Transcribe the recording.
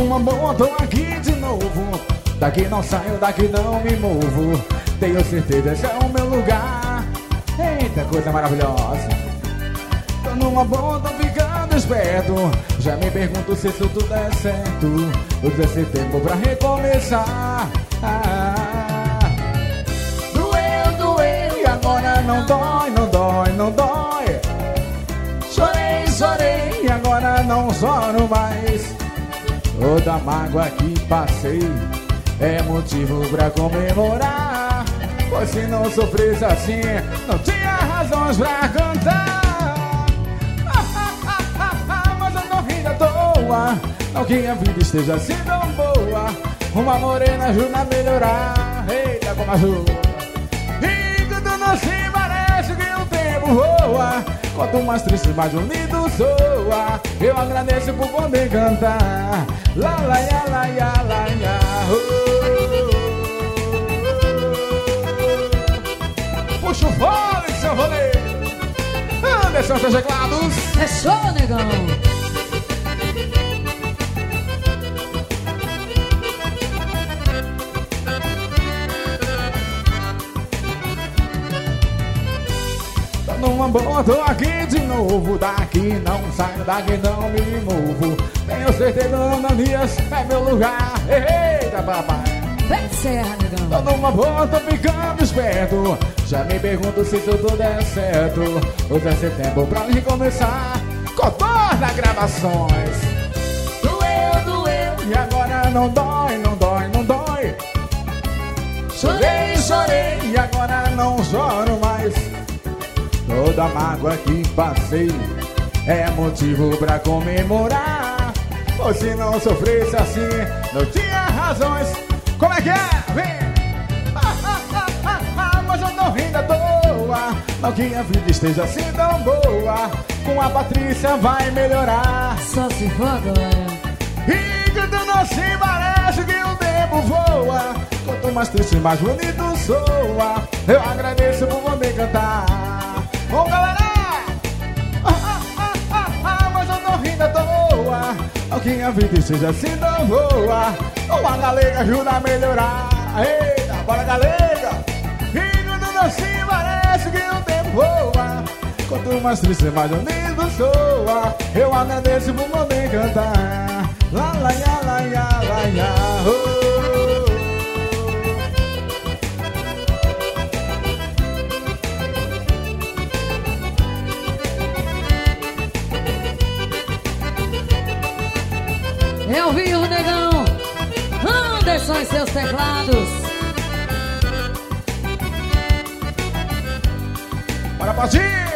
numa boa, tô aqui de novo. Daqui não saio, daqui não me movo. Tenho certeza, esse é o meu lugar. Eita, coisa maravilhosa. Tô numa boa, tô ficando esperto. Já me pergunto se isso tudo é certo. Usa esse tempo pra recomeçar. Doeu, doeu, e agora não dói, não dói, não dói. Chorei, chorei, e agora não choro mais. Toda mágoa que passei é motivo pra comemorar. Pois se não sofresse assim, não tinha razões pra cantar. Mas eu não ri à toa, não que a vida esteja assim tão boa. Uma morena ajuda a melhorar. Eita, como ajuda. E quando não se parece que o tempo voa. Quanto mais triste, mais bonito soa. Eu agradeço por poder cantar. La la ya la ya la ya. Puxa o fole, seu rolê. Anderson, seus teclados. É show, negão. Numa boa, tô aqui de novo. Daqui não saio, daqui não me movo. Tenho certeza, Ananias é meu lugar. Eita, papai. Vem, Serra, negão. Tô numa boa, tô ficando esperto. Já me pergunto se isso tudo é certo. Usa esse tempo pra recomeçar. Cotorna gravações. Doeu, doeu, e agora não dói, não dói, não dói. Chorei, chorei, e agora não choro mais. Toda mágoa que passei é motivo pra comemorar. Pois se não sofresse assim, não tinha razões. Como é que é? Vem! Mas eu tô rindo à toa. Não que a vida esteja assim tão boa. Com a Patrícia vai melhorar. Só se for agora. E quando não se parece que o tempo voa. Quanto mais triste, mais bonito soa. Eu agradeço por poder cantar. Ô galera! Mas eu tô rindo à toa. Não que a vida esteja assim tão boa. Uma galega ajuda a melhorar. Eita, bora galega! E quando não se parece que o tempo voa. Quanto mais triste, mais bonito soa. Eu agradeço por poder cantar. La la ya la ya la ya. Eu vi o negão Anderson e seus teclados. Bora, Patinho!